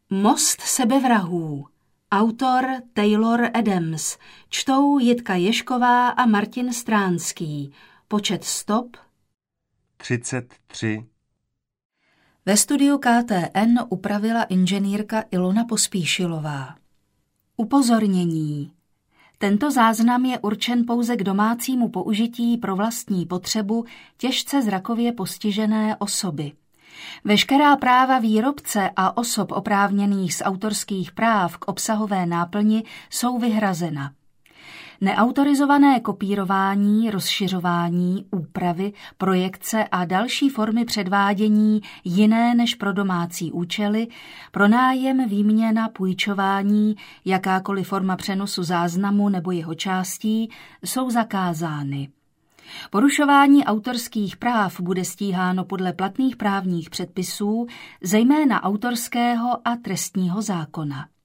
Most sebevrahů. Autor Taylor Adams. Čtou Jitka Ježková a Martin Stránský. Počet stop 33. Ve studiu KTN upravila inženýrka Ilona Pospíšilová. Upozornění. Tento záznam je určen pouze k domácímu použití pro vlastní potřebu těžce zrakově postižené osoby. Veškerá práva výrobce a osob oprávněných z autorských práv k obsahové náplni jsou vyhrazena. Neautorizované kopírování, rozšiřování, úpravy, projekce a další formy předvádění jiné než pro domácí účely, pronájem, výměna, půjčování, jakákoliv forma přenosu záznamu nebo jeho částí jsou zakázány. Porušování autorských práv bude stíháno podle platných právních předpisů, zejména autorského a trestního zákona.